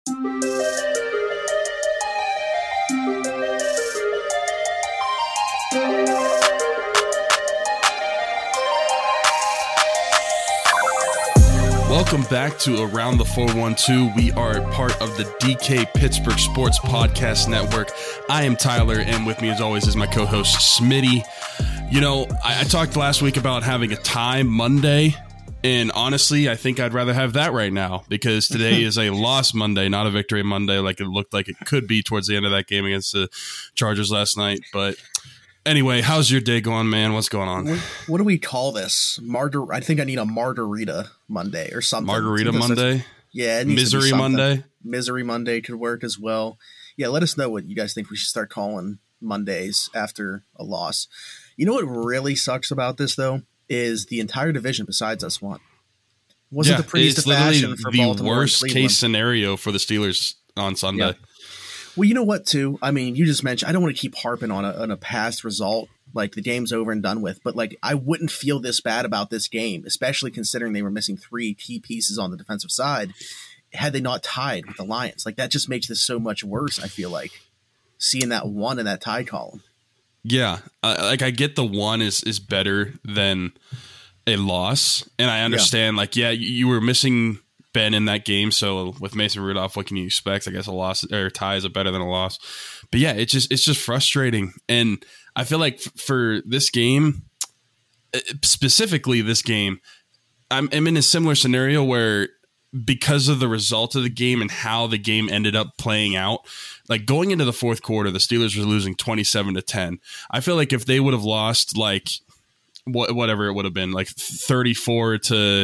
Welcome back to Around the 412. We are part of the DK Pittsburgh Sports Podcast Network. I am Tyler, and with me as always is my co-host Smitty. You know, I talked last week about having a tie Monday, and honestly, I think I'd rather have that right now because today is a loss Monday, not a victory Monday like it looked like it could be towards the end of that game against the Chargers last night. But anyway, how's your day going, man? What's going on? What do we call this? I think I need a margarita Monday or something. Margarita Monday? Yeah. It needs Misery Monday? Misery Monday could work as well. Yeah, let us know what you guys think we should start calling Mondays after a loss. You know what really sucks about this, though, is the entire division besides us won. Wasn't the prettiest of fashion for Baltimore and Cleveland. It's literally the worst case scenario for the Steelers on Sunday. Yeah. Well, you know what, too? I mean, you just mentioned, I don't want to keep harping on a past result, like the game's over and done with, but like I wouldn't feel this bad about this game, especially considering they were missing 3 key pieces on the defensive side, had they not tied with the Lions. Like that just makes this so much worse, I feel like, seeing that 1 in that tie column. Yeah, I get the 1 is better than a loss, and I understand, you were missing Ben in that game, so with Mason Rudolph, what can you expect? I guess a loss or a tie is better than a loss. But yeah, it's just frustrating, and I feel like for this game, specifically this game, I'm in a similar scenario where because of the result of the game and how the game ended up playing out, like going into the fourth quarter, the Steelers were losing 27-10. I feel like if they would have lost like whatever it would have been, like 34-17,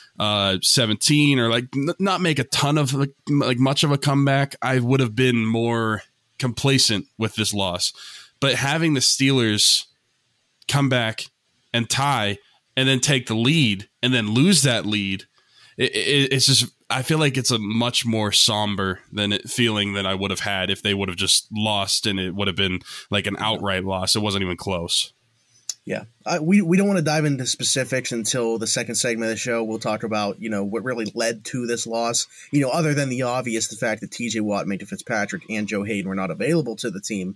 or like not make a ton of like much of a comeback, I would have been more complacent with this loss. But having the Steelers come back and tie and then take the lead and then lose that lead, it's just, I feel like it's a much more somber feeling than I would have had if they would have just lost and it would have been like an outright loss. It wasn't even close. Yeah, we don't want to dive into specifics until the second segment of the show. We'll talk about, what really led to this loss, other than the obvious, the fact that TJ Watt, Minkah Fitzpatrick, and Joe Hayden were not available to the team.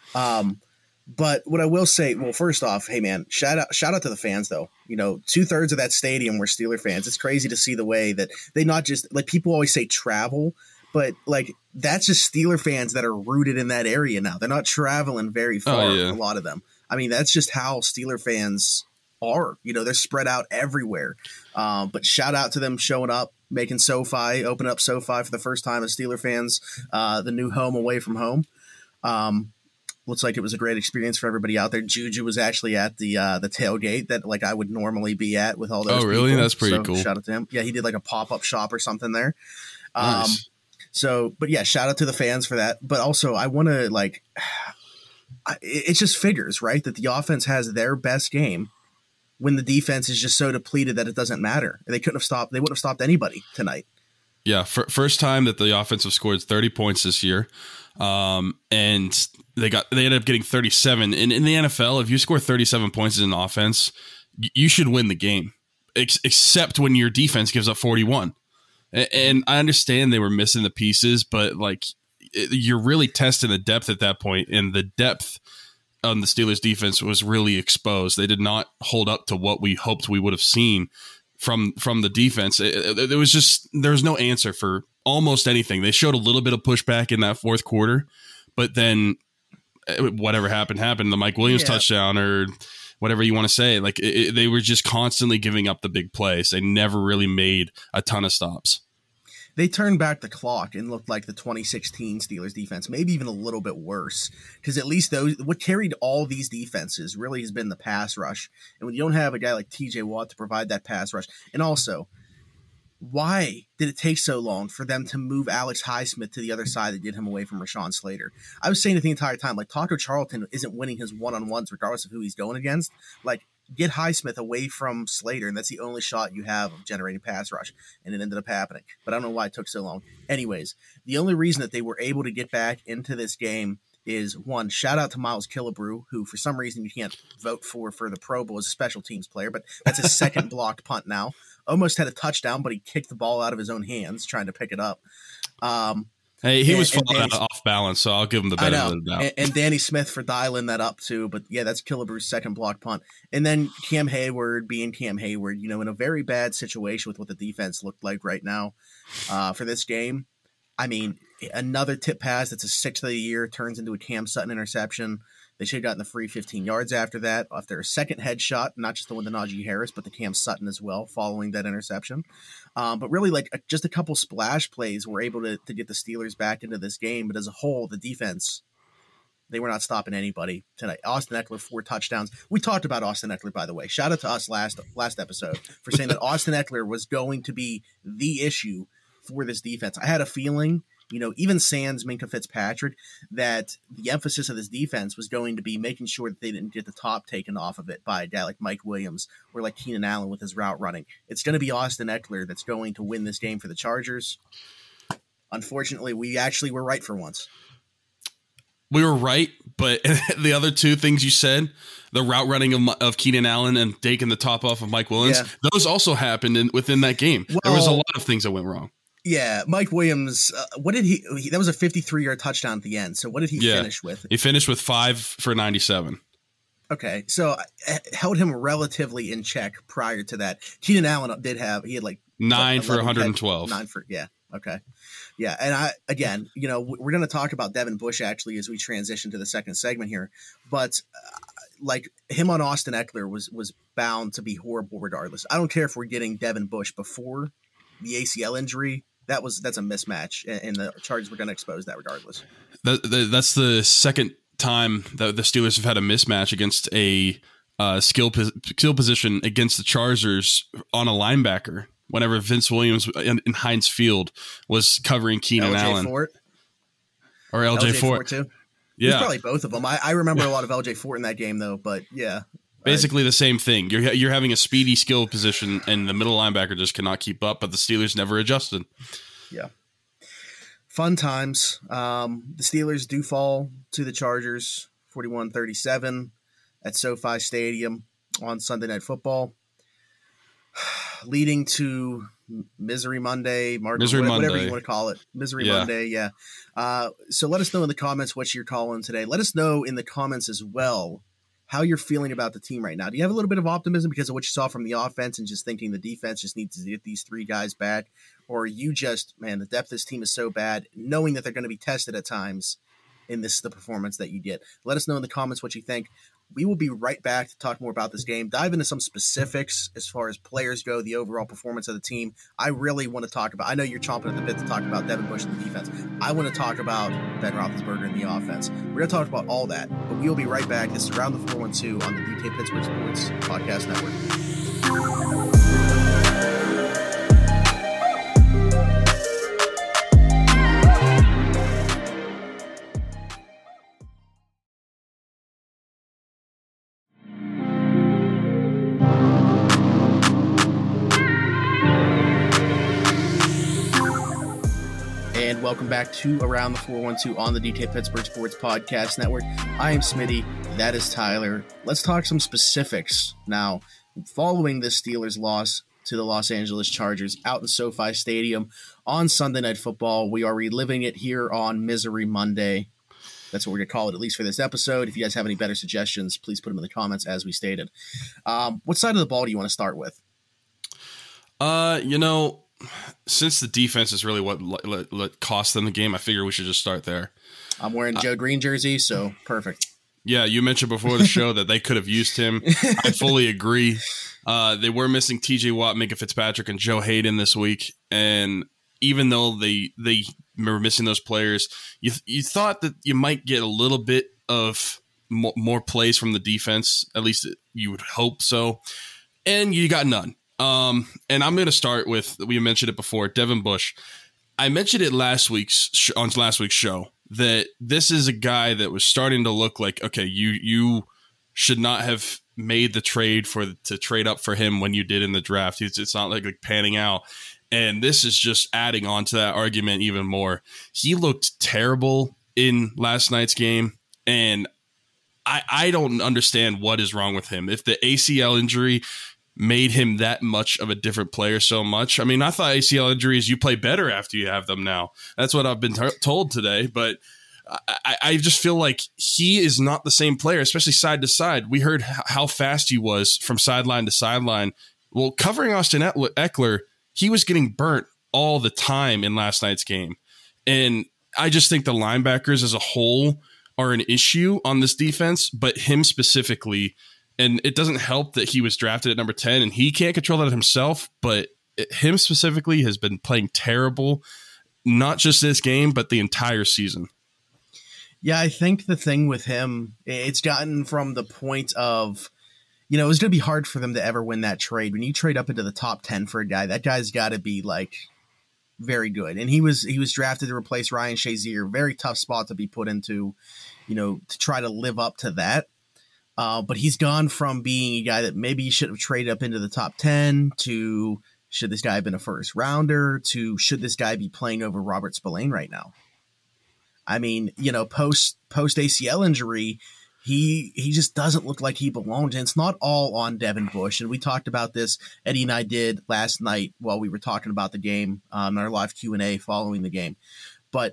But what I will say, well, first off, hey man, shout out to the fans though. 2/3 of that stadium were Steeler fans. It's crazy to see the way that they not just, like, people always say travel, but like that's just Steeler fans that are rooted in that area now. They're not traveling very far, a lot of them. I mean, that's just how Steeler fans are. They're spread out everywhere. But shout out to them showing up, making SoFi, open up SoFi for the first time as Steeler fans, the new home away from home. Looks like it was a great experience for everybody out there. Juju was actually at the tailgate that like I would normally be at with all those. Oh, really? People. That's pretty cool. Shout out to him. Yeah, he did like a pop-up shop or something there. Nice. But yeah, shout out to the fans for that. But also I want to it just figures, right, that the offense has their best game when the defense is just so depleted that it doesn't matter. They wouldn't have stopped anybody tonight. Yeah, first time that the offense have scored 30 points this year. And they ended up getting 37. And in the NFL, if you score 37 points in offense, you should win the game, except when your defense gives up 41. And I understand they were missing the pieces, but like you're really testing the depth at that point, and the depth on the Steelers defense was really exposed. They did not hold up to what we hoped we would have seen from the defense. There was no answer for almost anything. They showed a little bit of pushback in that fourth quarter, but then whatever happened. The Mike Williams touchdown or whatever you want to say, like they were just constantly giving up the big plays. They never really made a ton of stops. They turned back the clock and looked like the 2016 Steelers defense, maybe even a little bit worse, because at least what carried all these defenses really has been the pass rush. And when you don't have a guy like TJ Watt to provide that pass rush, and also, why did it take so long for them to move Alex Highsmith to the other side that did him away from Rashawn Slater? I was saying it the entire time, like Taco Charlton isn't winning his one-on-ones regardless of who he's going against. Like, get Highsmith away from Slater, and that's the only shot you have of generating pass rush, and it ended up happening. But I don't know why it took so long. Anyways, the only reason that they were able to get back into this game is one, shout out to Miles Killebrew, who for some reason you can't vote for the Pro Bowl as a special teams player, but that's his second blocked punt now. Almost had a touchdown, but he kicked the ball out of his own hands trying to pick it up. Hey, he was falling off balance, so I'll give him the benefit of the doubt. And Danny Smith for dialing that up too. But yeah, that's Killebrew's second block punt. And then Cam Hayward being Cam Hayward, in a very bad situation with what the defense looked like right now for this game. I mean, another tip pass that's a 6th of the year turns into a Cam Sutton interception. They should have gotten the free 15 yards after that. After a second headshot, not just the one to Najee Harris, but the Cam Sutton as well, following that interception. But really, just a couple splash plays were able to get the Steelers back into this game. But as a whole, the defense, they were not stopping anybody tonight. Austin Ekeler, 4 touchdowns. We talked about Austin Ekeler, by the way. Shout out to us last episode for saying that Austin Ekeler was going to be the issue for this defense. I had a feeling, even sans Minkah Fitzpatrick, that the emphasis of this defense was going to be making sure that they didn't get the top taken off of it by a guy like Mike Williams or like Keenan Allen with his route running. It's going to be Austin Ekeler that's going to win this game for the Chargers. Unfortunately, we actually were right for once. We were right, but the other two things you said, the route running of Keenan Allen and taking the top off of Mike Williams, those also happened within that game. Well, there was a lot of things that went wrong. Yeah, Mike Williams, what did he that was a 53-yard touchdown at the end. So what did he finish with? He finished with 5 for 97. Okay, so I held him relatively in check prior to that. Keenan Allen he had like 9 for 112. 9 for, okay. Yeah, and we're going to talk about Devin Bush actually as we transition to the second segment here. But him on Austin Ekeler was bound to be horrible regardless. I don't care if we're getting Devin Bush before the ACL injury. That's a mismatch, and the Chargers were going to expose that regardless. That's the second time that the Steelers have had a mismatch against a skill position against the Chargers on a linebacker. Whenever Vince Williams in Heinz Field was covering Keenan Allen. Fort? Or LJ Fort. Too? Yeah. It was probably both of them. I remember a lot of LJ Fort in that game, though, but yeah. Basically the same thing. You're having a speedy skill position, and the middle linebacker just cannot keep up, but the Steelers never adjusted. Yeah. Fun times. The Steelers do fall to the Chargers 41-37 at SoFi Stadium on Sunday Night Football, leading to Misery Monday, whatever you want to call it. Monday, yeah. So let us know in the comments what you're calling today. Let us know in the comments as well how you're feeling about the team right now. Do you have a little bit of optimism because of what you saw from the offense and just thinking the defense just needs to get these 3 guys back? Or are you just, the depth of this team is so bad, knowing that they're going to be tested at times, and this is the performance that you get? Let us know in the comments what you think. We will be right back to talk more about this game, dive into some specifics as far as players go, the overall performance of the team. I really want to talk about, I know you're chomping at the bit to talk about Devin Bush and the defense. I want to talk about Ben Roethlisberger and the offense. We're going to talk about all that, but we will be right back. This is Around the 412 on the DK Pittsburgh Sports Podcast Network. Welcome back to Around the 412 on the DK Pittsburgh Sports Podcast Network. I am Smitty. That is Tyler. Let's talk some specifics now. Following this Steelers loss to the Los Angeles Chargers out in SoFi Stadium on Sunday Night Football, we are reliving it here on Misery Monday. That's what we're going to call it, at least for this episode. If you guys have any better suggestions, please put them in the comments as we stated. What side of the ball do you want to start with? Since the defense is really what cost them the game, I figure we should just start there. I'm wearing Joe Green jersey, so perfect. Yeah, you mentioned before the show that they could have used him. I fully agree. They were missing TJ Watt, Minkah Fitzpatrick, and Joe Hayden this week. And even though they were missing those players, you thought that you might get a little bit of more plays from the defense. At least you would hope so. And you got none. And I'm going to start with, we mentioned it before, Devin Bush. I mentioned it on last week's show that this is a guy that was starting to look like, okay, you should not have made the trade to trade up for him when you did in the draft. It's not like panning out. And this is just adding on to that argument even more. He looked terrible in last night's game. And I don't understand what is wrong with him. If the ACL injury made him that much of a different player so much. I mean, I thought ACL injuries, you play better after you have them now. That's what I've been told today. But I just feel like he is not the same player, especially side to side. We heard how fast he was from sideline to sideline. Well, covering Austin Ekeler, he was getting burnt all the time in last night's game. And I just think the linebackers as a whole are an issue on this defense, but him specifically. And it doesn't help that he was drafted at number 10 and he can't control that himself, but him specifically has been playing terrible, not just this game, but the entire season. Yeah, I think the thing with him, it's gotten from the point of, it was going to be hard for them to ever win that trade. When you trade up into the top 10 for a guy, that guy's got to be like very good. And he was drafted to replace Ryan Shazier. Very tough spot to be put into, to try to live up to that. But he's gone from being a guy that maybe you should have traded up into the top 10 to should this guy have been a first rounder to should this guy be playing over Robert Spillane right now? I mean, post ACL injury, he just doesn't look like he belongs. And it's not all on Devin Bush. And we talked about this, Eddie and I did last night while we were talking about the game, our live Q&A following the game. But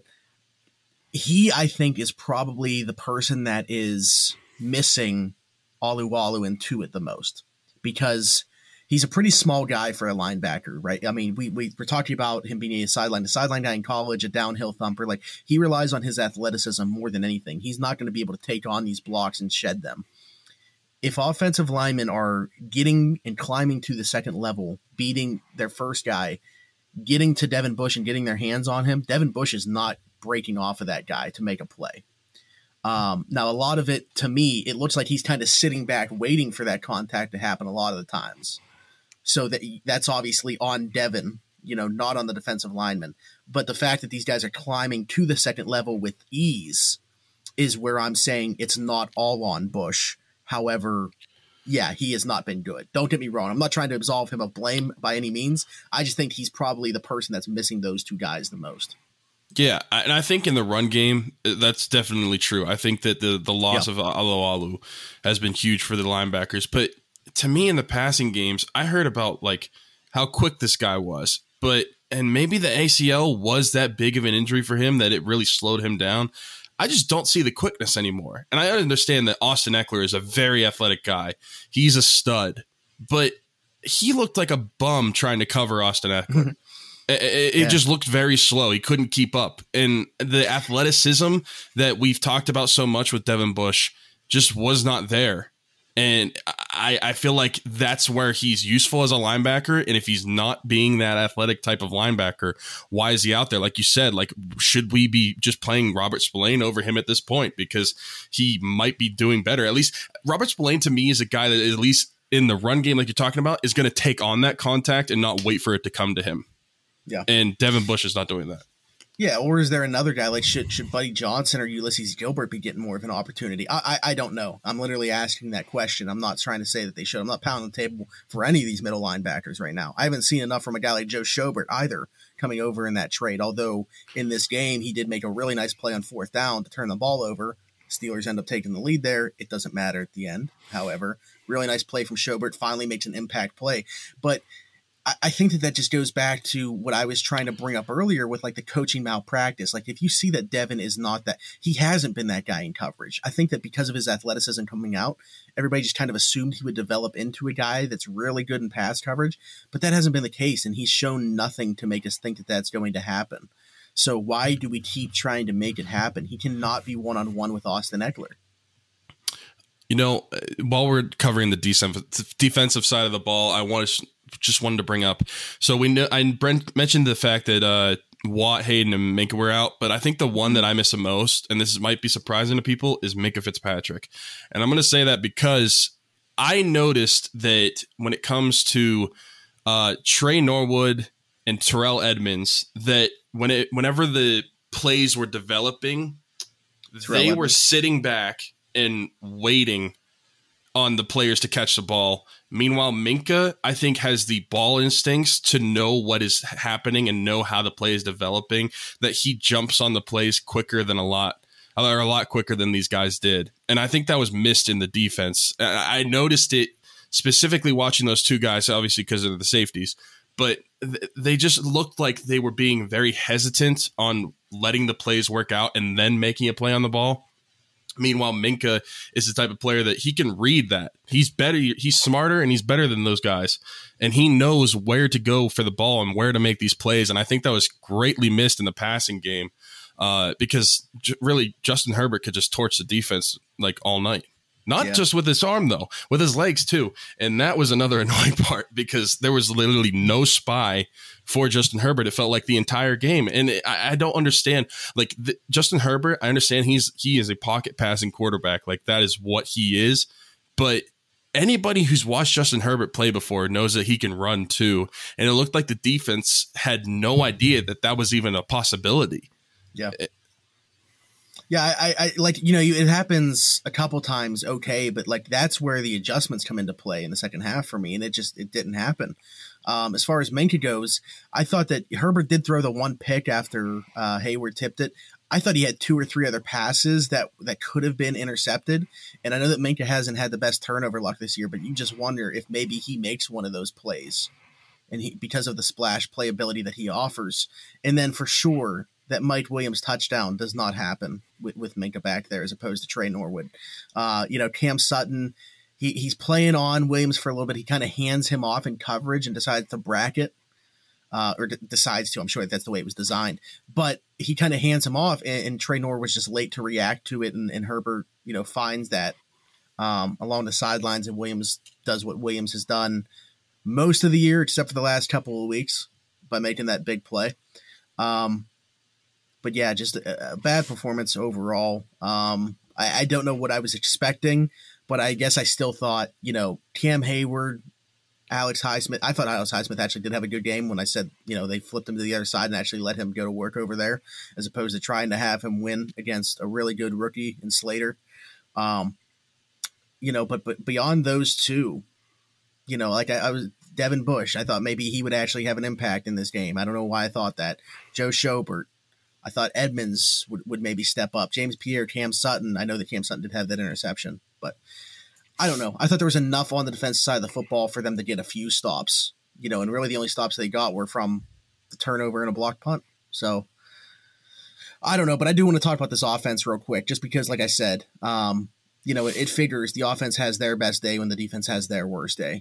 he, I think, is probably the person that is missing Alualu and Tuitt the most, because he's a pretty small guy for a linebacker, right? I mean, we're talking about him being a sideline to sideline guy in college, a downhill thumper. Like, he relies on his athleticism more than anything. He's not going to be able to take on these blocks and shed them. If offensive linemen are getting and climbing to the second level, beating their first guy, getting to Devin Bush and getting their hands on him, Devin Bush is not breaking off of that guy to make a play. Now, a lot of it, to me, it looks like he's kind of sitting back waiting for that contact to happen a lot of the times. So that's obviously on Devin, not on the defensive lineman. But the fact that these guys are climbing to the second level with ease is where I'm saying it's not all on Bush. However, yeah, he has not been good. Don't get me wrong. I'm not trying to absolve him of blame by any means. I just think he's probably the person that's missing those two guys the most. Yeah, and I think in the run game, that's definitely true. I think that the loss of Alualu has been huge for the linebackers. But to me, in the passing games, I heard about like how quick this guy was. And maybe the ACL was that big of an injury for him that it really slowed him down. I just don't see the quickness anymore. And I understand that Austin Ekeler is a very athletic guy. He's a stud. But he looked like a bum trying to cover Austin Ekeler. It just looked very slow. He couldn't keep up. And the athleticism that we've talked about so much with Devin Bush just was not there. And I feel like that's where he's useful as a linebacker. And if he's not being that athletic type of linebacker, why is he out there? Like you said, like, should we be just playing Robert Spillane over him at this point? Because he might be doing better. At least Robert Spillane to me is a guy that at least in the run game, like you're talking about, is going to take on that contact and not wait for it to come to him. Yeah. And Devin Bush is not doing that. Yeah, or is there another guy like should Buddy Johnson or Ulysses Gilbert be getting more of an opportunity? I don't know. I'm literally asking that question. I'm not trying to say that they should. I'm not pounding the table for any of these middle linebackers right now. I haven't seen enough from a guy like Joe Schobert either coming over in that trade, although in this game he did make a really nice play on fourth down to turn the ball over. Steelers end up taking the lead there. It doesn't matter at the end, however. Really nice play from Schobert, finally makes an impact play. But I think that just goes back to what I was trying to bring up earlier with like the coaching malpractice. Like if you see that Devin is not that, he hasn't been that guy in coverage. I think that because of his athleticism coming out, everybody just kind of assumed he would develop into a guy that's really good in pass coverage, but that hasn't been the case. And he's shown nothing to make us think that that's going to happen. So why do we keep trying to make it happen? He cannot be one-on-one with Austin Ekeler. While we're covering the defensive side of the ball, I just wanted to bring up. So Brent mentioned the fact that Watt, Hayden, and Minkah were out, but I think the one that I miss the most, and this might be surprising to people, is Minkah Fitzpatrick. And I'm going to say that because I noticed that when it comes to Trey Norwood and Terrell Edmunds, that whenever the plays were developing, they were sitting back and waiting on the players to catch the ball. Meanwhile, Minkah, I think, has the ball instincts to know what is happening and know how the play is developing, that he jumps on the plays quicker than a lot or a lot quicker than these guys did. And I think that was missed in the defense. I noticed it specifically watching those two guys, obviously because of the safeties, but they just looked like they were being very hesitant on letting the plays work out and then making a play on the ball. Meanwhile, Minkah is the type of player that he can read that. He's better. He's smarter and he's better than those guys. And he knows where to go for the ball and where to make these plays. And I think that was greatly missed in the passing game because really Justin Herbert could just torch the defense like all night. Not just with his arm, though, with his legs, too. And that was another annoying part because there was literally no spy for Justin Herbert. It felt like the entire game. And I don't understand. Like, Justin Herbert, I understand he is a pocket passing quarterback. Like, that is what he is. But anybody who's watched Justin Herbert play before knows that he can run, too. And it looked like the defense had no idea that that was even a possibility. Yeah. Yeah, I like, it happens a couple times, okay, but like that's where the adjustments come into play in the second half for me, and it didn't happen. As far as Minkah goes, I thought that Herbert did throw the one pick after Hayward tipped it. I thought he had 2 or 3 other passes that could have been intercepted, and I know that Minkah hasn't had the best turnover luck this year, but you just wonder if maybe he makes one of those plays, and because of the splash playability that he offers, and then for sure that Mike Williams touchdown does not happen with Minkah back there as opposed to Trey Norwood. Cam Sutton, he's playing on Williams for a little bit. He kind of hands him off in coverage and decides to bracket, decides to. I'm sure that's the way it was designed. But he kind of hands him off, and Trey Norwood was just late to react to it, and Herbert, finds that along the sidelines, and Williams does what Williams has done most of the year, except for the last couple of weeks, by making that big play. But yeah, just a bad performance overall. I don't know what I was expecting, but I guess I still thought, Cam Hayward, Alex Highsmith. I thought Alex Highsmith actually did have a good game when I said, they flipped him to the other side and actually let him go to work over there, as opposed to trying to have him win against a really good rookie in Slater. But beyond those two, I was Devin Bush. I thought maybe he would actually have an impact in this game. I don't know why I thought that. Joe Schobert. I thought Edmonds would maybe step up. James Pierre, Cam Sutton. I know that Cam Sutton did have that interception, but I don't know. I thought there was enough on the defensive side of the football for them to get a few stops, and really the only stops they got were from the turnover and a blocked punt. So I don't know, but I do want to talk about this offense real quick, just because, like I said, it figures the offense has their best day when the defense has their worst day.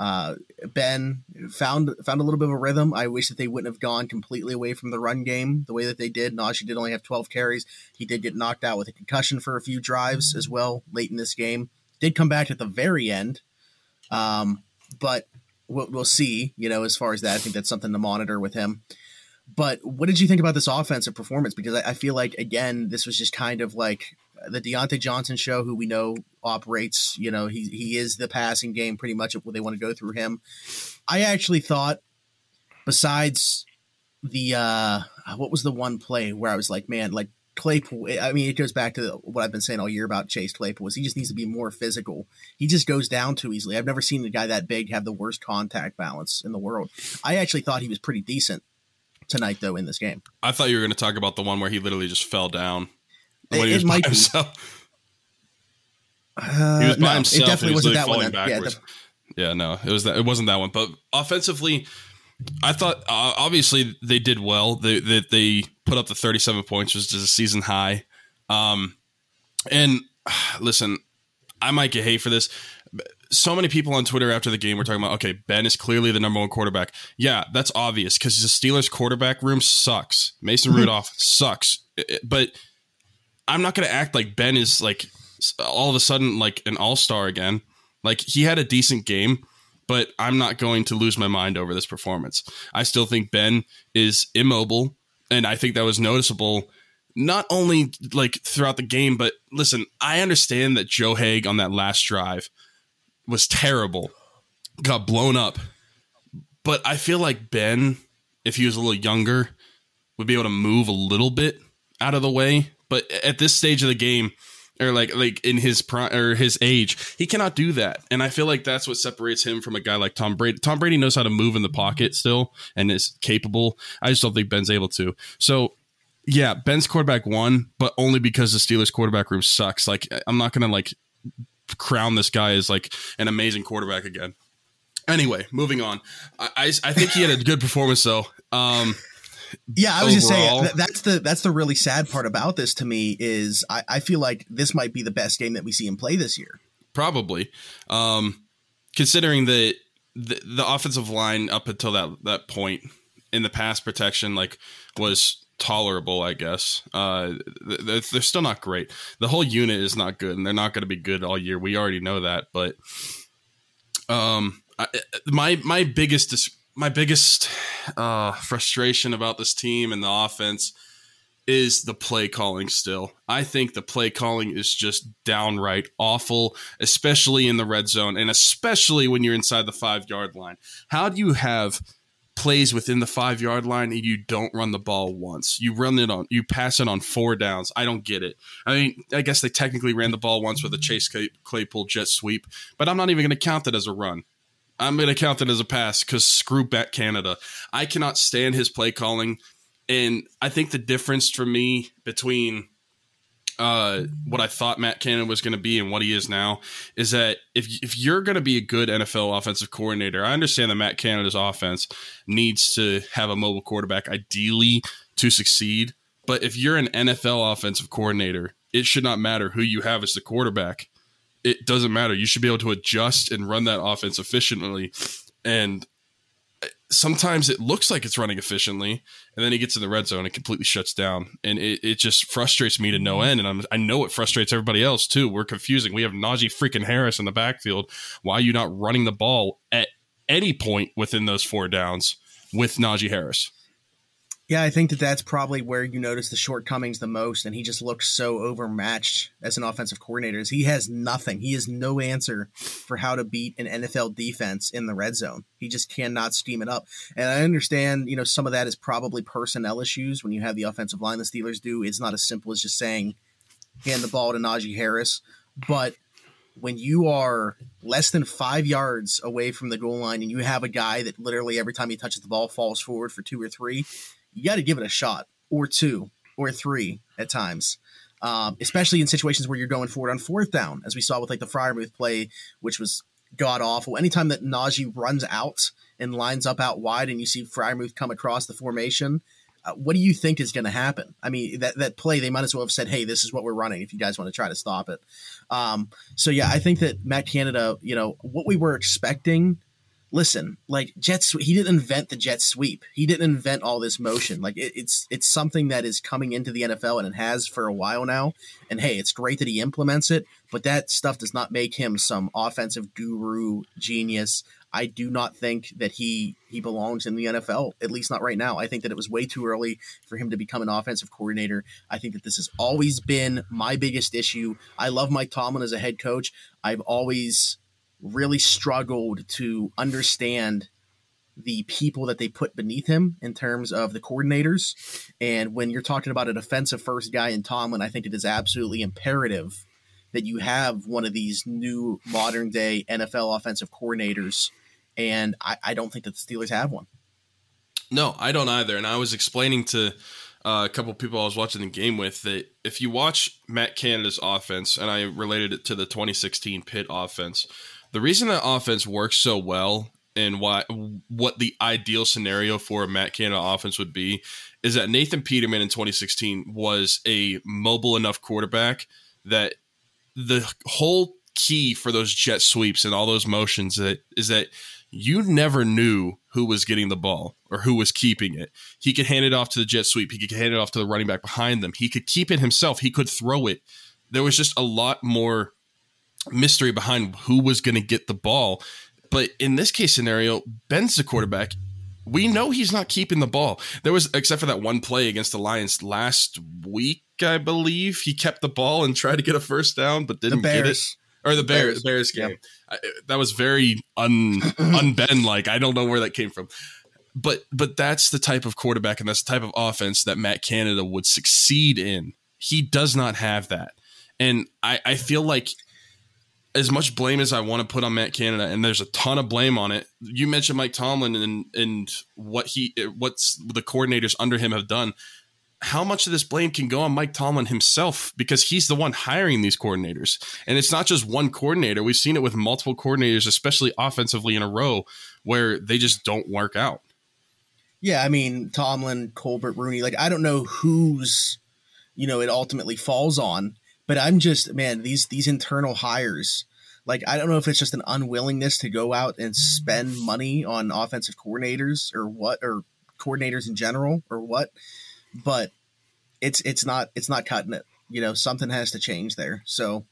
Ben found a little bit of a rhythm. I wish that they wouldn't have gone completely away from the run game the way that they did. Najee did only have 12 carries. He did get knocked out with a concussion for a few drives as well late in this game. Did come back at the very end, but we'll see. As far as that, I think that's something to monitor with him. But what did you think about this offensive performance? Because I feel like, again, this was just kind of like the Deontay Johnson show, who we know operates. He is the passing game pretty much if they want to go through him. I actually thought, besides the what was the one play where I was like, man, like Claypool. I mean, it goes back to what I've been saying all year about Chase Claypool. Is he just needs to be more physical. He just goes down too easily. I've never seen a guy that big have the worst contact balance in the world. I actually thought he was pretty decent tonight, though, in this game. I thought you were going to talk about the one where he literally just fell down. When he was by himself. He was by himself. It definitely wasn't that one. No, it wasn't that one. But offensively, I thought obviously they did well. They put up the 37 points, which is a season high. And listen, I might get hate for this. So many people on Twitter after the game were talking about, okay, Ben is clearly the number one quarterback. Yeah, that's obvious because the Steelers quarterback room sucks. Mason Rudolph sucks. But I'm not going to act like Ben is like all of a sudden like an all-star again. Like, he had a decent game, but I'm not going to lose my mind over this performance. I still think Ben is immobile, and I think that was noticeable not only like throughout the game, but listen, I understand that Joe Haeg on that last drive was terrible, got blown up. But I feel like Ben, if he was a little younger, would be able to move a little bit out of the way. But at this stage of the game, or like in his prime or his age, he cannot do that. And I feel like that's what separates him from a guy like Tom Brady. Tom Brady knows how to move in the pocket still and is capable. I just don't think Ben's able to. So Yeah, Ben's quarterback won, but only because the Steelers quarterback room sucks. Like, I'm not going to like crown this guy as like an amazing quarterback again. Anyway, moving on. I think he had a good performance though. Yeah, I was just saying that's the really sad part about this to me is I feel like this might be the best game that we see him play this year. Probably, considering the offensive line up until that point in the pass protection like was tolerable, I guess. They're still not great. The whole unit is not good, and they're not going to be good all year. We already know that, but my biggest frustration about this team and the offense is the play calling still. I think the play calling is just downright awful, especially in the red zone and especially when you're inside the 5-yard line. How do you have plays within the 5-yard line and you don't run the ball once? You pass it on 4 downs. I don't get it. I mean, I guess they technically ran the ball once with a Chase Claypool jet sweep, but I'm not even going to count that as a run. I'm going to count it as a pass because screw Matt Canada. I cannot stand his play calling. And I think the difference for me between what I thought Matt Canada was going to be and what he is now is that if you're going to be a good NFL offensive coordinator, I understand that Matt Canada's offense needs to have a mobile quarterback ideally to succeed. But if you're an NFL offensive coordinator, it should not matter who you have as the quarterback. It doesn't matter. You should be able to adjust and run that offense efficiently. And sometimes it looks like it's running efficiently, and then he gets in the red zone and completely shuts down. And it just frustrates me to no end. And I know it frustrates everybody else too. We're confusing. We have Najee freaking Harris in the backfield. Why are you not running the ball at any point within those 4 downs with Najee Harris? Yeah, I think that's probably where you notice the shortcomings the most, and he just looks so overmatched as an offensive coordinator. He has nothing. He has no answer for how to beat an NFL defense in the red zone. He just cannot scheme it up. And I understand, some of that is probably personnel issues when you have the offensive line the Steelers do. It's not as simple as just saying, hand the ball to Najee Harris. But when you are less than 5 yards away from the goal line and you have a guy that literally every time he touches the ball falls forward for 2 or 3, you got to give it a shot, or 2 or 3 at times, especially in situations where you're going forward on 4th down, as we saw with like the Freiermuth play, which was god awful. Anytime that Najee runs out and lines up out wide and you see Freiermuth come across the formation, what do you think is going to happen? I mean, that play, they might as well have said, hey, this is what we're running if you guys want to try to stop it. So, yeah, I think that Matt Canada, what we were expecting – listen, like he didn't invent the jet sweep. He didn't invent all this motion. Like it's something that is coming into the NFL and it has for a while now. And hey, it's great that he implements it, but that stuff does not make him some offensive guru genius. I do not think that he belongs in the NFL, at least not right now. I think that it was way too early for him to become an offensive coordinator. I think that this has always been my biggest issue. I love Mike Tomlin as a head coach. I've always really struggled to understand the people that they put beneath him in terms of the coordinators. And when you're talking about a defensive first guy in Tomlin, I think it is absolutely imperative that you have one of these new modern day NFL offensive coordinators. And I don't think that the Steelers have one. No, I don't either. And I was explaining to a couple of people I was watching the game with that if you watch Matt Canada's offense, and I related it to the 2016 Pitt offense, the reason that offense works so well and what the ideal scenario for a Matt Canada offense would be is that Nathan Peterman in 2016 was a mobile enough quarterback that the whole key for those jet sweeps and all those motions is that you never knew who was getting the ball or who was keeping it. He could hand it off to the jet sweep. He could hand it off to the running back behind them. He could keep it himself. He could throw it. There was just a lot more mystery behind who was going to get the ball. But in this case scenario, Ben's the quarterback. We know he's not keeping the ball. There was, except for that one play against the Lions last week, I believe, he kept the ball and tried to get a first down, but didn't get it. Or the Bears game. Yeah. That was very un-Ben-like. I don't know where that came from. But that's the type of quarterback and that's the type of offense that Matt Canada would succeed in. He does not have that. And I feel like as much blame as I want to put on Matt Canada, and there's a ton of blame on it. You mentioned Mike Tomlin and what's the coordinators under him have done. how much of this blame can go on Mike Tomlin himself, because he's the one hiring these coordinators. And it's not just one coordinator. We've seen it with multiple coordinators, especially offensively in a row, where they just don't work out. Yeah, I mean, Tomlin, Colbert, Rooney, like, I don't know who's, it ultimately falls on, but I'm just, man, these internal hires, like, I don't know if it's just an unwillingness to go out and spend money on offensive coordinators or what, or coordinators in general or what, but it's not cutting it. Something has to change there. So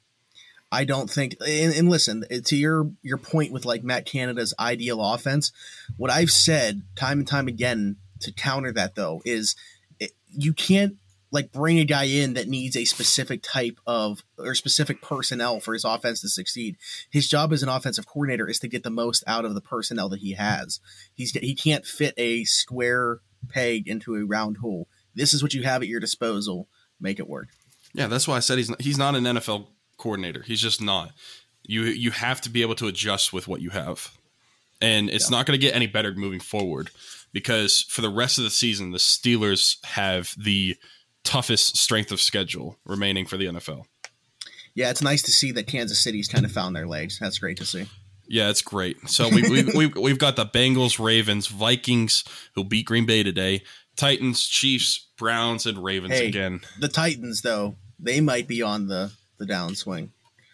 I don't think, and listen, to your point with like Matt Canada's ideal offense, what I've said time and time again to counter that though is you can't like bring a guy in that needs a specific type of or specific personnel for his offense to succeed. His job as an offensive coordinator is to get the most out of the personnel that he has. He can't fit a square peg into a round hole. This is what you have at your disposal. Make it work. Yeah, that's why I said he's not an NFL coordinator. He's just not. You have to be able to adjust with what you have. And it's not going to get any better moving forward, because for the rest of the season, the Steelers have the toughest strength of schedule remaining for the NFL. Yeah, it's nice to see that Kansas City's kind of found their legs. That's great to see. Yeah, it's great. So we've got the Bengals, Ravens, Vikings, who beat Green Bay today, Titans, Chiefs, Browns, and Ravens again. The Titans, though, they might be on the downswing.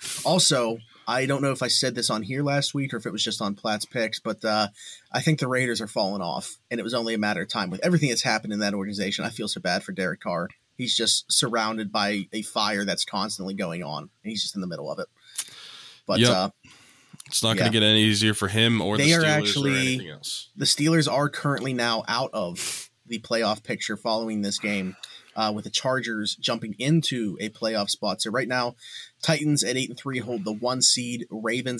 Also, I don't know if I said this on here last week or if it was just on Platt's Picks, but I think the Raiders are falling off, and it was only a matter of time. With everything that's happened in that organization, I feel so bad for Derek Carr. He's just surrounded by a fire that's constantly going on, and he's just in the middle of it. But it's not going to get any easier for him or the Steelers or anything else. The Steelers are currently now out of the playoff picture following this game, with the Chargers jumping into a playoff spot. So right now, Titans at 8-3 hold the 1 seed. Ravens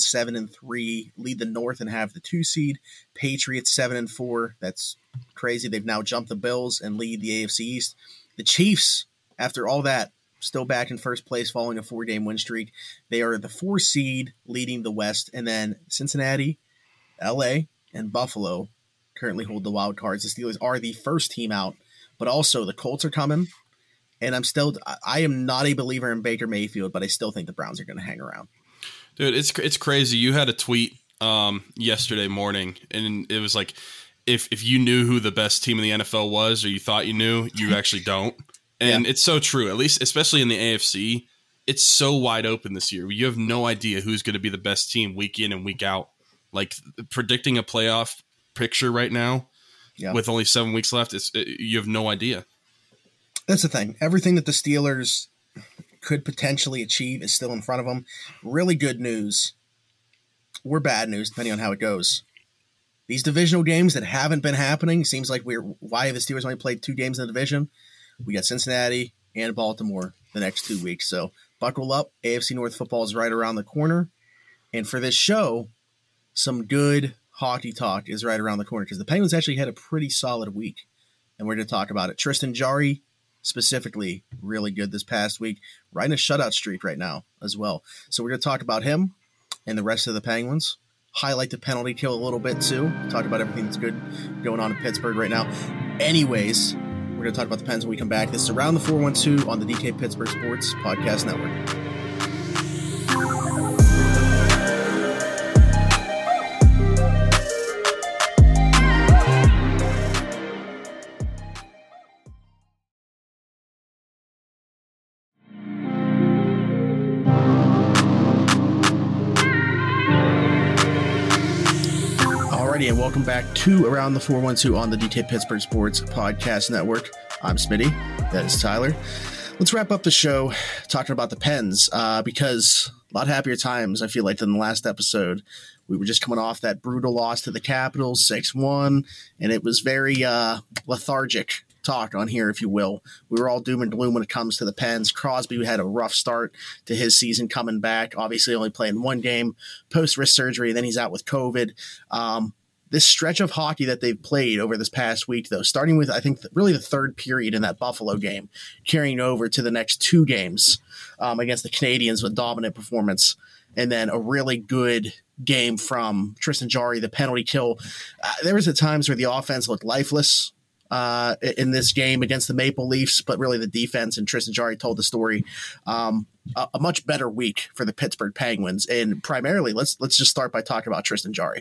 7-3 lead the North and have the 2 seed. Patriots 7-4. That's crazy. They've now jumped the Bills and lead the AFC East. The Chiefs, after all that, still back in first place following a 4-game win streak. They are the 4 seed leading the West. And then Cincinnati, LA, and Buffalo currently hold the wild cards. The Steelers are the first team out, but also the Colts are coming. And I am not a believer in Baker Mayfield, but I still think the Browns are going to hang around. Dude, it's crazy. You had a tweet yesterday morning, and it was like, if you knew who the best team in the NFL was, or you thought you knew, you actually don't. And It's so true, at least, especially in the AFC. It's so wide open this year. You have no idea who's going to be the best team week in and week out. Like, predicting a playoff picture right now with only 7 weeks left, you have no idea. That's the thing. Everything that the Steelers could potentially achieve is still in front of them. Really good news, or bad news, depending on how it goes. These divisional games that haven't been happening, seems like why the Steelers only played 2 games in the division. We got Cincinnati and Baltimore the next 2 weeks. So buckle up. AFC North football is right around the corner. And for this show, some good hockey talk is right around the corner, because the Penguins actually had a pretty solid week, and we're going to talk about it. Tristan Jarry, specifically, really good this past week, riding a shutout streak right now as well. So we're going to talk about him and the rest of the Penguins, highlight the penalty kill a little bit too, talk about everything that's good going on in Pittsburgh right now. Anyways, we're going to talk about the Pens when we come back. This is Around the 412 on the DK Pittsburgh Sports Podcast Network. And welcome back to Around the 412 on the DK Pittsburgh Sports Podcast Network. I'm Smitty. That is Tyler. Let's wrap up the show talking about the Pens, because a lot happier times, I feel like, than the last episode. We were just coming off that brutal loss to the Capitals, 6-1, and it was very lethargic talk on here, if you will. We were all doom and gloom when it comes to the Pens. Crosby had a rough start to his season coming back, obviously only playing 1 game post-wrist surgery, then he's out with COVID. This stretch of hockey that they've played over this past week, though, starting with, I think, really the 3rd period in that Buffalo game, carrying over to the next 2 games against the Canadiens with dominant performance, and then a really good game from Tristan Jarry, the penalty kill. There was at times where the offense looked lifeless. in this game against the Maple Leafs, but really the defense, and Tristan Jarry told the story. A much better week for the Pittsburgh Penguins, and primarily let's just start by talking about Tristan Jarry.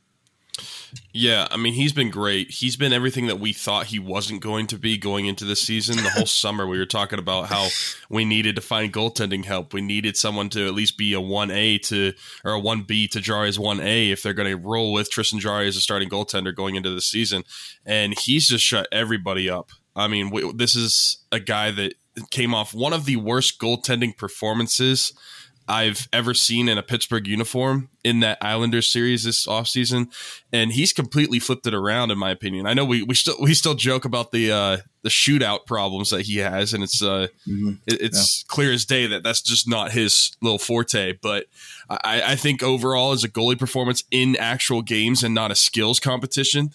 Yeah, I mean, he's been great. He's been everything that we thought he wasn't going to be going into this season. The whole summer we were talking about how we needed to find goaltending help. We needed someone to at least be a 1A to or a 1B to Jarry's 1A if they're going to roll with Tristan Jarry as a starting goaltender going into the season. And he's just shut everybody up. I mean, this is a guy that came off one of the worst goaltending performances I've ever seen in a Pittsburgh uniform in that Islanders series this offseason, and he's completely flipped it around, in my opinion. I know we still joke about the shootout problems that he has, and it's clear as day that that's just not his little forte. But I think overall, as a goalie performance in actual games and not a skills competition,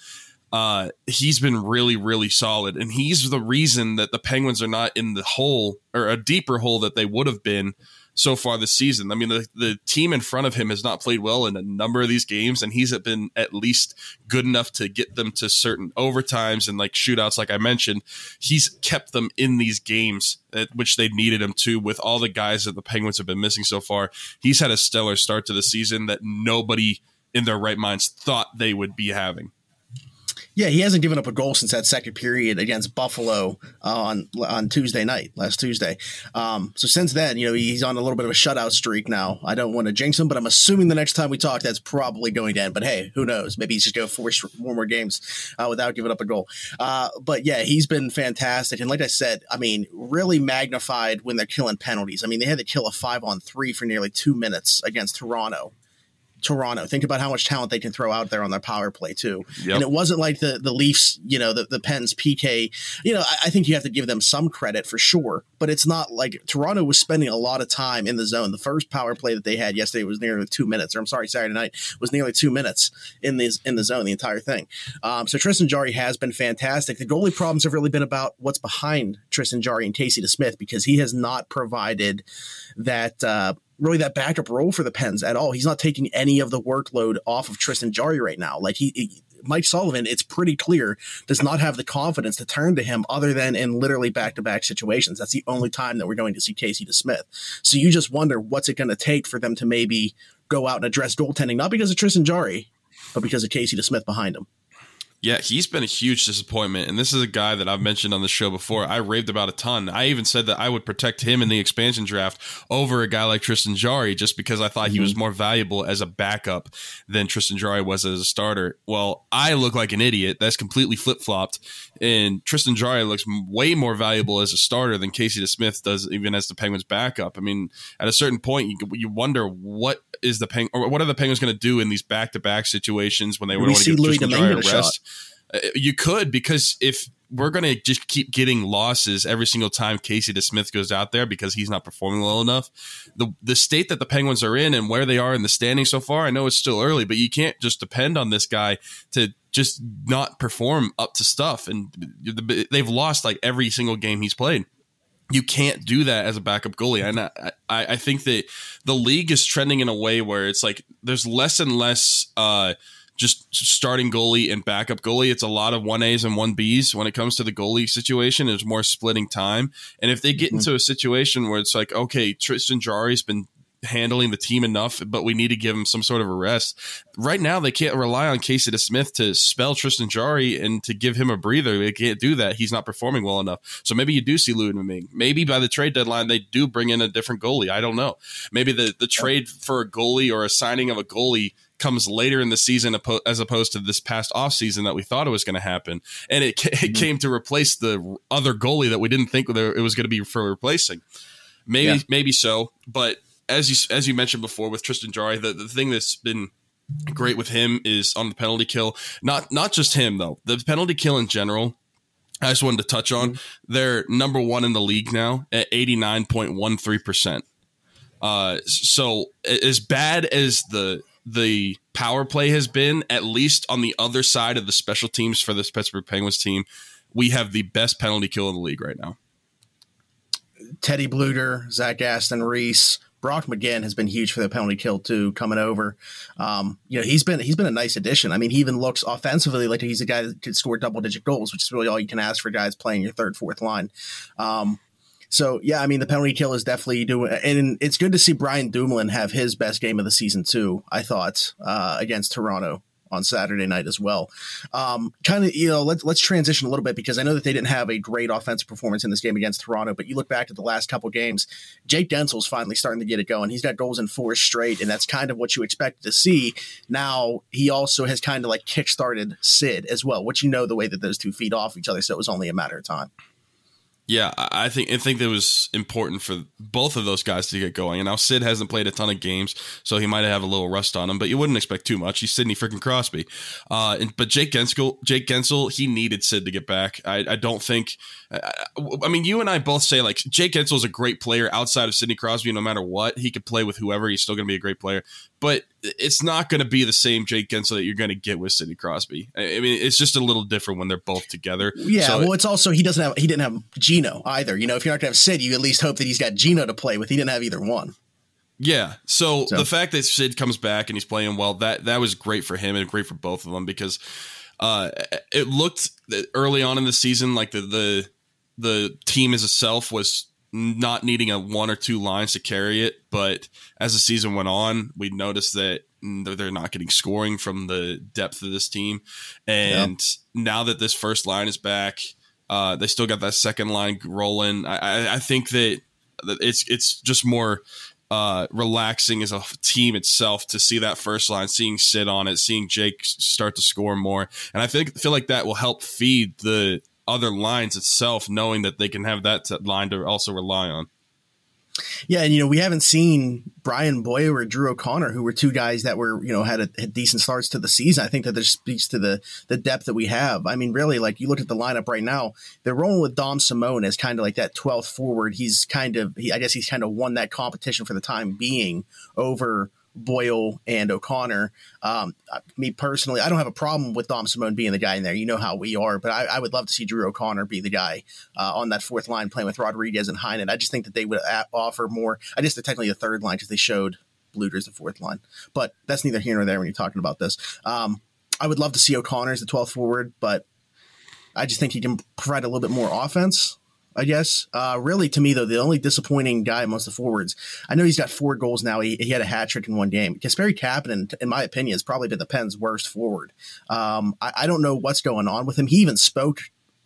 he's been really, really solid, and he's the reason that the Penguins are not in the hole or a deeper hole that they would have been so far this season. I mean, the team in front of him has not played well in a number of these games, and he's been at least good enough to get them to certain overtimes and like shootouts, like I mentioned. He's kept them in these games at which they needed him to, with all the guys that the Penguins have been missing so far. He's had a stellar start to the season that nobody in their right minds thought they would be having. Yeah, he hasn't given up a goal since that second period against Buffalo on Tuesday night, last Tuesday. So since then, he's on a little bit of a shutout streak now. I don't want to jinx him, but I'm assuming the next time we talk, that's probably going to end. But hey, who knows? Maybe he's just going to force one more games without giving up a goal. But yeah, he's been fantastic. And like I said, I mean, really magnified when they're killing penalties. I mean, they had to kill a 5-on-3 for nearly 2 minutes against Toronto. Think about how much talent they can throw out there on their power play too. Yep. And it wasn't like the Leafs, the Pens PK. I think you have to give them some credit for sure, but it's not like Toronto was spending a lot of time in the zone. The first power play that they had yesterday was nearly 2 minutes, Saturday night was nearly 2 minutes in the zone, the entire thing. So Tristan Jarry has been fantastic. The goalie problems have really been about what's behind Tristan Jarry and Casey DeSmith, because he has not provided that, really that backup role for the Pens at all. He's not taking any of the workload off of Tristan Jarry right now. Like Mike Sullivan, it's pretty clear, does not have the confidence to turn to him other than in literally back-to-back situations. That's the only time that we're going to see Casey DeSmith. So you just wonder what's it going to take for them to maybe go out and address goaltending, not because of Tristan Jarry, but because of Casey DeSmith behind him. Yeah, he's been a huge disappointment, and this is a guy that I've mentioned on the show before. I raved about a ton. I even said that I would protect him in the expansion draft over a guy like Tristan Jarry just because I thought he was more valuable as a backup than Tristan Jarry was as a starter. Well, I look like an idiot. That's completely flip-flopped, and Tristan Jarry looks way more valuable as a starter than Casey DeSmith does even as the Penguins' backup. I mean, at a certain point, you wonder what are the Penguins going to do in these back-to-back situations when they want to give Tristan Jarry a rest? You could, because if we're going to just keep getting losses every single time Casey DeSmith goes out there because he's not performing well enough, the state that the Penguins are in and where they are in the standing so far, I know it's still early, but you can't just depend on this guy to just not perform up to stuff. And they've lost like every single game he's played. You can't do that as a backup goalie. And I think that the league is trending in a way where it's like there's less and less just starting goalie and backup goalie. It's a lot of 1As and 1Bs when it comes to the goalie situation. There's more splitting time. And if they get into a situation where it's like, okay, Tristan Jarry's been handling the team enough, but we need to give him some sort of a rest. Right now, they can't rely on Casey DeSmith to spell Tristan Jarry and to give him a breather. They can't do that. He's not performing well enough. So maybe you do see Ludwig. Maybe by the trade deadline, they do bring in a different goalie. I don't know. Maybe the trade for a goalie or a signing of a goalie comes later in the season as opposed to this past offseason that we thought it was going to happen. And it came to replace the other goalie that we didn't think it was going to be for replacing. Maybe so, but as you mentioned before with Tristan Jarry, the thing that's been great with him is on the penalty kill. Not just him, though. The penalty kill in general, I just wanted to touch on. They're number one in the league now at 89.13%. So as bad as the power play has been, at least on the other side of the special teams for this Pittsburgh Penguins team, we have the best penalty kill in the league right now. Teddy Bluger, Zach Aston Reese, Brock McGinn has been huge for the penalty kill too, coming over. He's been a nice addition. I mean, he even looks offensively like he's a guy that could score double-digit goals, which is really all you can ask for guys playing your third, fourth line. So, yeah, I mean, the penalty kill is definitely doing – and it's good to see Brian Dumoulin have his best game of the season too, I thought, against Toronto on Saturday night as well. Let's transition a little bit because I know that they didn't have a great offensive performance in this game against Toronto, but you look back at the last couple games, Jake Gensel's finally starting to get it going. He's got goals in 4 straight, and that's kind of what you expected to see. Now, he also has kind of like kickstarted Sid as well, which the way that those two feed off each other, so it was only a matter of time. Yeah, I think that was important for both of those guys to get going. And now Sid hasn't played a ton of games, so he might have a little rust on him, but you wouldn't expect too much. He's Sidney freaking Crosby. But Jake Guentzel, he needed Sid to get back. I don't think I mean, you and I both say like Jake Guentzel is a great player outside of Sidney Crosby. No matter what, he could play with whoever. He's still going to be a great player. But it's not going to be the same Jake Guentzel that you're going to get with Sidney Crosby. I mean, it's just a little different when they're both together. Yeah, so it's also he didn't have Gino either. If you're not going to have Sid, you at least hope that he's got Gino to play with. He didn't have either one. Yeah, so the fact that Sid comes back and he's playing well, that was great for him and great for both of them because it looked early on in the season like the team as itself was not needing a 1 or 2 lines to carry it, but as the season went on, we noticed that they're not getting scoring from the depth of this team, and now that this first line is back, they still got that second line rolling. I think that it's just more relaxing as a team itself to see that first line, seeing Sid on it, seeing Jake start to score more, and I feel like that will help feed the other lines itself, knowing that they can have that line to also rely on. Yeah, and we haven't seen Brian Boyer or Drew O'Connor, who were 2 guys that were had decent starts to the season. I think that this speaks to the depth that we have. I mean, really, like you look at the lineup right now, they're rolling with Dom Simone as kind of like that 12th forward. I guess he's kind of won that competition for the time being over Boyle and O'Connor. Me personally, I don't have a problem with Dom Simone being the guy in there. You know how we are, but I would love to see Drew O'Connor be the guy on that 4th line playing with Rodriguez and Heinen. I just think that they would offer more. I guess they're technically the 3rd line because they showed Bluter as the 4th line, but that's neither here nor there when you're talking about this. I would love to see O'Connor as the 12th forward, but I just think he can provide a little bit more offense, I guess. Really, to me, though, the only disappointing guy amongst the forwards, I know he's got 4 goals now. He had a hat trick in one game. Kasperi Kapanen, in my opinion, has probably been the Pens' worst forward. I don't know what's going on with him. He even spoke.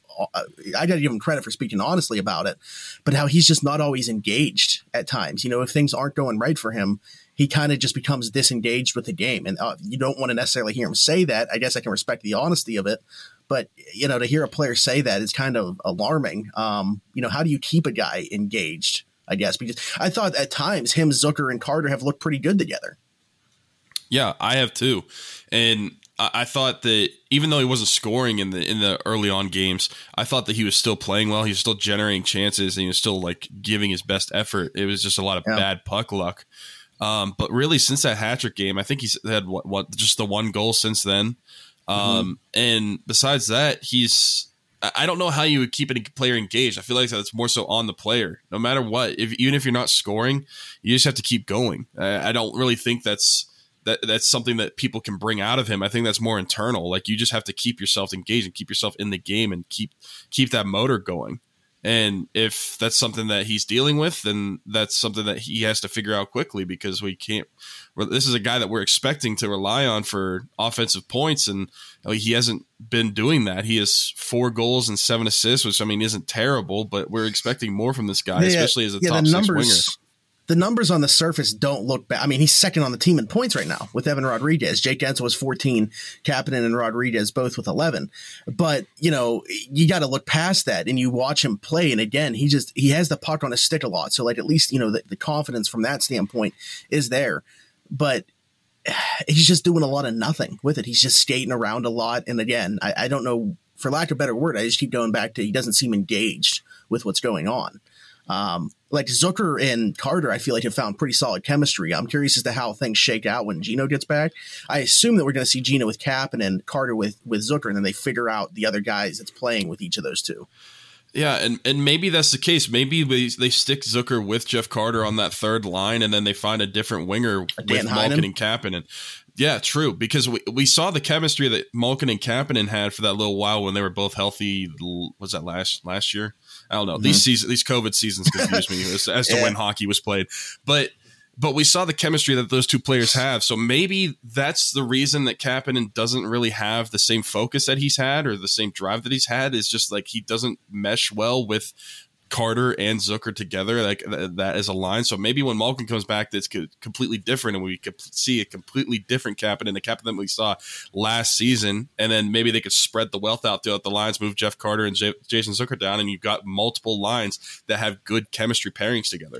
I got to give him credit for speaking honestly about it, but how he's just not always engaged at times. If things aren't going right for him, he kind of just becomes disengaged with the game. And you don't want to necessarily hear him say that. I guess I can respect the honesty of it. But, to hear a player say that is kind of alarming. How do you keep a guy engaged, I guess? Because I thought at times him, Zucker, and Carter have looked pretty good together. Yeah, I have too. And I thought that even though he wasn't scoring in the early on games, I thought that he was still playing well. He was still generating chances, and he was still like giving his best effort. It was just a lot of bad puck luck. But really, since that hat-trick game, I think he's had what just the 1 goal since then. And besides that, I don't know how you would keep a player engaged. I feel like that's more so on the player. No matter what, even if you're not scoring, you just have to keep going. I don't really think that's something that people can bring out of him. I think that's more internal. Like you just have to keep yourself engaged and keep yourself in the game and keep that motor going. And if that's something that he's dealing with, then that's something that he has to figure out quickly because this is a guy that we're expecting to rely on for offensive points. And he hasn't been doing that. He has 4 goals and 7 assists, which isn't terrible, but we're expecting more from this guy, especially as a top 6 winger. The numbers on the surface don't look bad. I mean, he's second on the team in points right now with Evan Rodriguez. Jake Guentzel was 14, Kapanen and Rodriguez both with 11. But, you got to look past that and you watch him play. And again, he has the puck on his stick a lot. So like at least, the confidence from that standpoint is there. But he's just doing a lot of nothing with it. He's just skating around a lot. And again, I don't know, for lack of a better word, I just keep going back to he doesn't seem engaged with what's going on. Like Zucker and Carter, I feel like have found pretty solid chemistry. I'm curious as to how things shake out when Gino gets back. I assume that we're going to see Gino with Kapanen and Carter with Zucker, and then they figure out the other guys that's playing with each of those 2. Yeah, and maybe that's the case. Maybe they stick Zucker with Jeff Carter on that third line, and then they find a different winger with Malkin and Kapanen. Yeah, true, because we saw the chemistry that Malkin and Kapanen had for that little while when they were both healthy. Was that last year? I don't know. Mm-hmm. These COVID seasons confuse me as to when hockey was played. But we saw the chemistry that those two players have. So maybe that's the reason that Kapanen doesn't really have the same focus that he's had or the same drive that he's had, is just like he doesn't mesh well with Carter and Zucker together, like that as a line. So maybe when Malkin comes back, that's completely different, and we could see a completely different Kapanen, the Kapanen that we saw last season. And then maybe they could spread the wealth out throughout the lines, move Jeff Carter and Jason Zucker down, and you've got multiple lines that have good chemistry pairings together.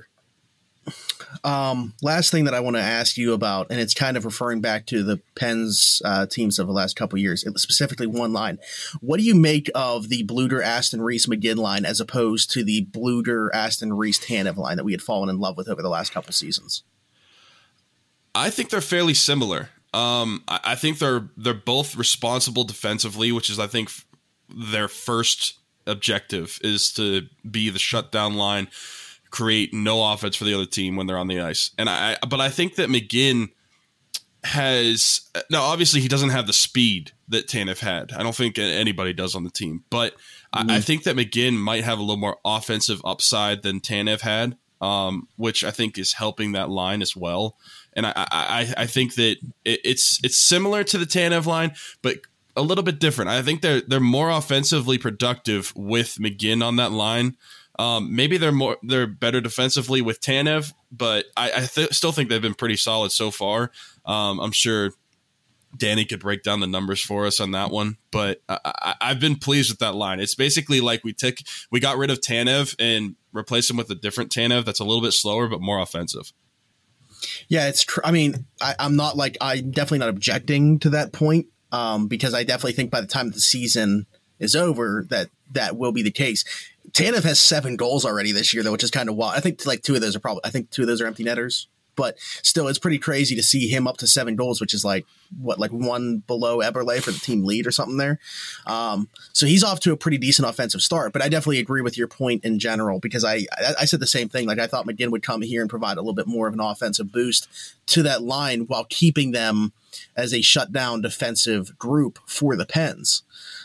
Last thing that I want to ask you about, and it's kind of referring back to the Pens teams of the last couple of years, specifically one line. What do you make of the Bluder, Aston Reese, McGinn line as opposed to the Bluder, Aston Reese, Tanev line that we had fallen in love with over the last couple seasons? I think they're fairly similar. I think they're both responsible defensively, which is, I think, their first objective is to be the shutdown line, create no offense for the other team when they're on the ice. But I think that McGinn has, now obviously he doesn't have the speed that Tanev had. I don't think anybody does on the team, but I think that McGinn might have a little more offensive upside than Tanev had, which I think is helping that line as well. And I think that it's similar to the Tanev line, but a little bit different. I think they're more offensively productive with McGinn on that line. Maybe they're better defensively with Tanev, but I still think they've been pretty solid so far. I'm sure Danny could break down the numbers for us on that one, but I've been pleased with that line. It's basically like we got rid of Tanev and replaced him with a different Tanev that's a little bit slower but more offensive. Yeah, it's true. I mean, I'm definitely not objecting to that point, because I definitely think by the time the season is over that will be the case. Tanev has 7 goals already this year, though, which is kind of wild. I think two of those are empty netters, but still, it's pretty crazy to see him up to 7 goals, which is like one below Eberle for the team lead or something there. So he's off to a pretty decent offensive start, but I definitely agree with your point in general, because I said the same thing. Like, I thought McGinn would come here and provide a little bit more of an offensive boost to that line while keeping them as a shutdown defensive group for the Pens.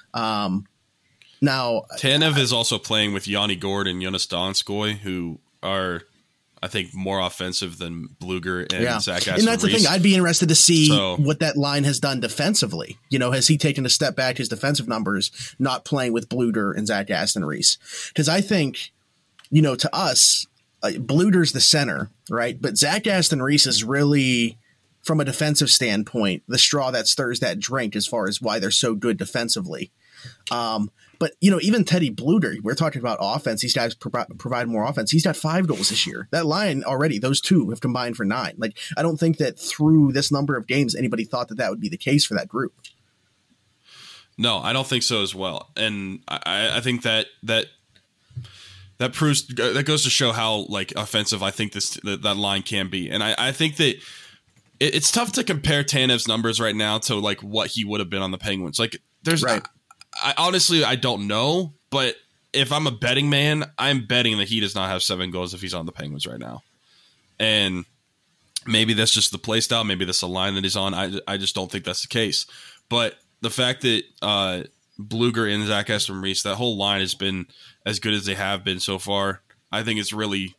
Now, Tanev is also playing with Yanni Gourde and Jonas Donskoy, who are, I think, more offensive than Bluger and Zach Aston-Reese. And that's the thing. I'd be interested to see what that line has done defensively. You know, has he taken a step back, his defensive numbers, not playing with Bluder and Zach Aston-Reese? Because I think, to us, Bluder's the center, right? But Zach Aston-Reese is really, from a defensive standpoint, the straw that stirs that drink as far as why they're so good defensively. But, even Teddy Bluder, we're talking about offense. These guys provide more offense. He's got 5 goals this year. That line already, those two have combined for 9. Like, I don't think that through this number of games, anybody thought that would be the case for that group. No, I don't think so as well. And I think that proves, that goes to show how, like, offensive I think that line can be. And I think that it's tough to compare Tanev's numbers right now to, like, what he would have been on the Penguins. Like, there's right. I honestly don't know, but if I'm a betting man, I'm betting that he does not have 7 goals if he's on the Penguins right now. And maybe that's just the play style. Maybe that's the line that he's on. I just don't think that's the case. But the fact that Bluger and Zach Aston-Reese, that whole line has been as good as they have been so far, I think it's really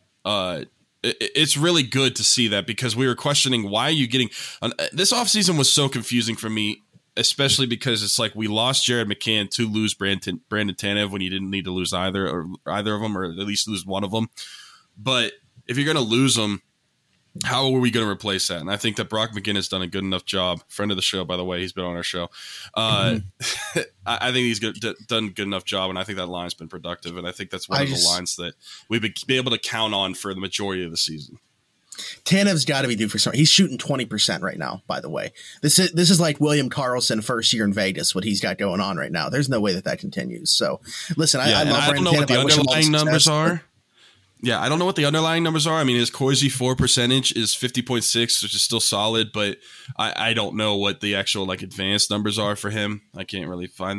good to see that, because we were questioning, why are you getting this offseason was so confusing for me, especially because it's like we lost Jared McCann to lose Brandon Tanev when you didn't need to lose either of them, or at least lose one of them. But if you're going to lose them, how are we going to replace that? And I think that Brock McGinn has done a good enough job. Friend of the show, by the way, he's been on our show. I think he's done a good enough job, and I think that line's been productive. And I think that's one of the lines that we've be able to count on for the majority of the season. Tanev's got to be due for something. He's shooting 20% right now, by the way. This is like William Karlsson first year in Vegas, what he's got going on right now. There's no way that continues. So, listen, I love Brandon Tanev. I don't know what the underlying numbers are. Yeah, I don't know what the underlying numbers are. I mean, his Corsi for percentage is 50.6, which is still solid, but I don't know what the actual, like, advanced numbers are for him. I can't really find that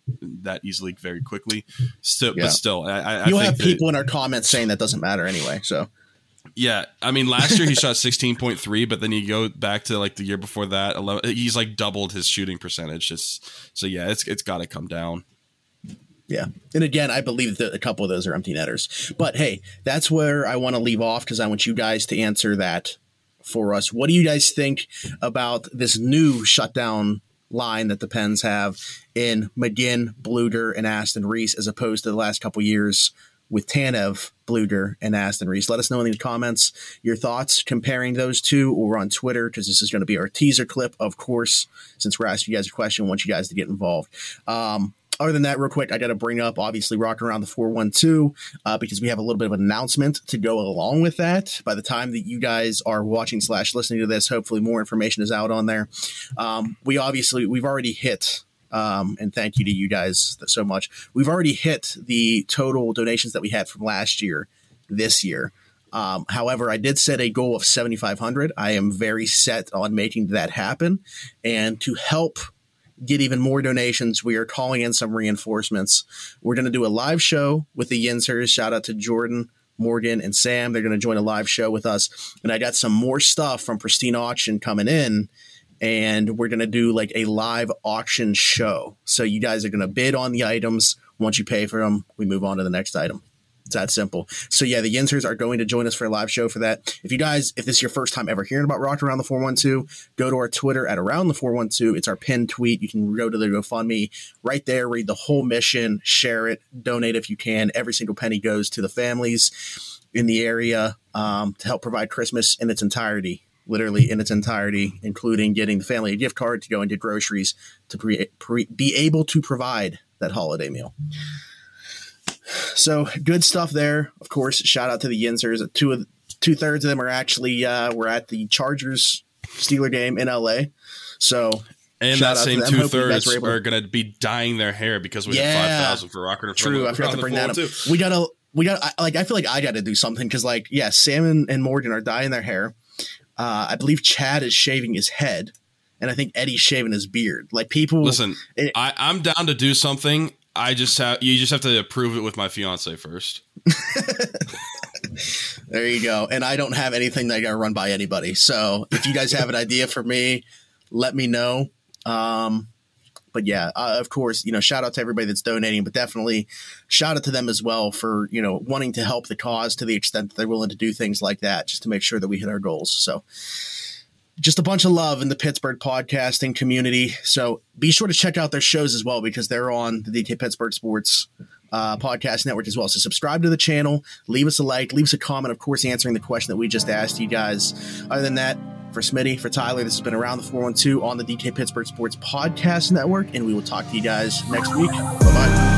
that easily very quickly. But still, I you'll think have people in our comments saying that doesn't matter anyway. So yeah, I mean, last year he shot 16.3, but then you go back to like the year before that, 11, he's like doubled his shooting percentage. So yeah, it's got to come down. Yeah. And again, I believe that a couple of those are empty netters. But hey, that's where I want to leave off because I want you guys to answer that for us. What do you guys think about this new shutdown line that the Pens have in McGinn, Blueger, and Aston Reese as opposed to the last couple years with Tanev, Blueger, and Aston Reese? Let us know in the comments your thoughts comparing those two, or on Twitter, because this is going to be our teaser clip, of course, since we're asking you guys a question. I want you guys to get involved. Other than that, real quick, I got to bring up, obviously, Rocking Around the 412, because we have a little bit of an announcement to go along with that. By the time that you guys are watching / listening to this, hopefully more information is out on there. We've already hit, and thank you to you guys so much. We've already hit the total donations that we had from last year, this year. However, I did set a goal of 7,500. I am very set on making that happen. And to help get even more donations, we are calling in some reinforcements. We're going to do a live show with the Yinzers. Shout out to Jordan, Morgan, and Sam. They're going to join a live show with us. And I got some more stuff from Pristine Auction coming in, and we're going to do like a live auction show. So you guys are going to bid on the items. Once you pay for them, we move on to the next item. It's that simple. So yeah, the Yinzers are going to join us for a live show for that. If this is your first time ever hearing about Rock Around the 412, go to our Twitter at Around the 412. It's our pinned tweet. You can go to the GoFundMe right there, read the whole mission, share it, donate if you can. Every single penny goes to the families in the area to help provide Christmas in its entirety, literally in its entirety, including getting the family a gift card to go and get groceries to be able to provide that holiday meal. So good stuff there. Of course, shout out to the Yinzers. Two-thirds of them are actually were at the Chargers Steeler game in LA. So and that same 2/3 are going to be dyeing their hair because we had 5,000 for Rocker. True, I forgot to bring that up. We gotta. I feel like I got to do something because, like, yeah, Sam and Morgan are dyeing their hair. I believe Chad is shaving his head, and I think Eddie's shaving his beard. Like, people listen. I'm down to do something. You just have to approve it with my fiance first. There you go. And I don't have anything that I got to run by anybody. So if you guys have an idea for me, let me know. But yeah, of course, shout out to everybody that's donating, but definitely shout out to them as well for, wanting to help the cause to the extent that they're willing to do things like that just to make sure that we hit our goals. So just a bunch of love in the Pittsburgh podcasting community. So be sure to check out their shows as well, because they're on the DK Pittsburgh Sports podcast network as well. So subscribe to the channel, leave us a like, leave us a comment, of course, answering the question that we just asked you guys. Other than that, for Smitty, for Tyler, this has been Around the 412 on the DK Pittsburgh Sports Podcast Network, and we will talk to you guys next week. Bye-bye.